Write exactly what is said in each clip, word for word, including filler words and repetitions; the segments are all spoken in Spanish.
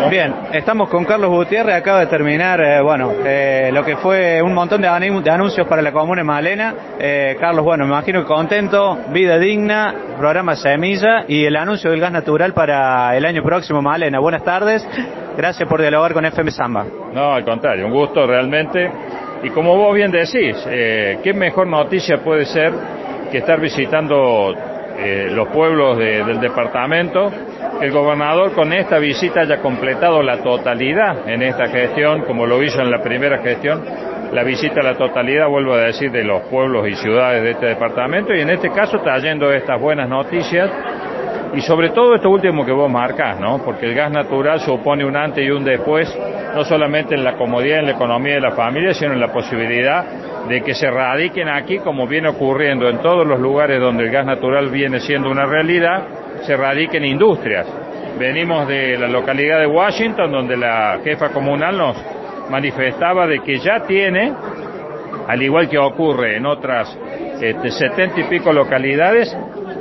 Bien, estamos con Carlos Gutiérrez, acaba de terminar, eh, bueno, eh, lo que fue un montón de, de anuncios para la comuna de Malena. Eh, Carlos, bueno, me imagino que contento, vida digna, programa Semilla y el anuncio del gas natural para el año próximo, Malena. Buenas tardes, gracias por dialogar con F M Samba. No, al contrario, un gusto realmente. Y como vos bien decís, eh, ¿qué mejor noticia puede ser que estar visitando eh, los pueblos de, del departamento? Que el gobernador con esta visita haya completado la totalidad en esta gestión, como lo hizo en la primera gestión, la visita a la totalidad, vuelvo a decir, de los pueblos y ciudades de este departamento, y en este caso trayendo estas buenas noticias, y sobre todo esto último que vos marcás, ¿no? Porque el gas natural supone un antes y un después, no solamente en la comodidad, en la economía de la familia, sino en la posibilidad de que se radiquen aquí, como viene ocurriendo en todos los lugares donde el gas natural viene siendo una realidad, se radiquen industrias. Venimos de la localidad de Washington, donde la jefa comunal nos manifestaba de que ya tiene, al igual que ocurre en otras este, setenta y pico localidades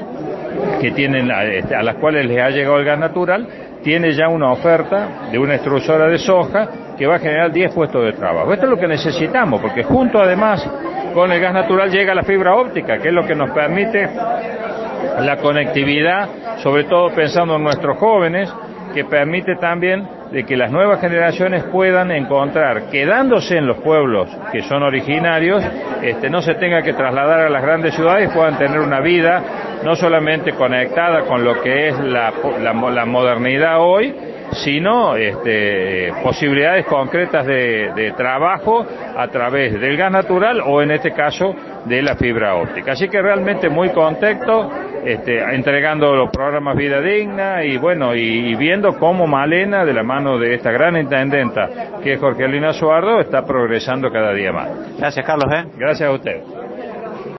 que tienen, este, a las cuales les ha llegado el gas natural, tiene ya una oferta de una extrusora de soja que va a generar diez puestos de trabajo. Esto es lo que necesitamos, porque junto además con el gas natural llega la fibra óptica, que es lo que nos permite la conectividad, sobre todo pensando en nuestros jóvenes, que permite también de que las nuevas generaciones puedan encontrar, quedándose en los pueblos que son originarios, este, no se tenga que trasladar a las grandes ciudades, puedan tener una vida no solamente conectada con lo que es la, la, la modernidad hoy, sino este, posibilidades concretas de, de trabajo a través del gas natural o en este caso de la fibra óptica. Así que realmente muy contento, este, entregando los programas Vida Digna y bueno, y, y viendo cómo Malena, de la mano de esta gran intendenta que es Jorgelina Suardo, está progresando cada día más. Gracias, Carlos. ¿eh? Gracias a usted.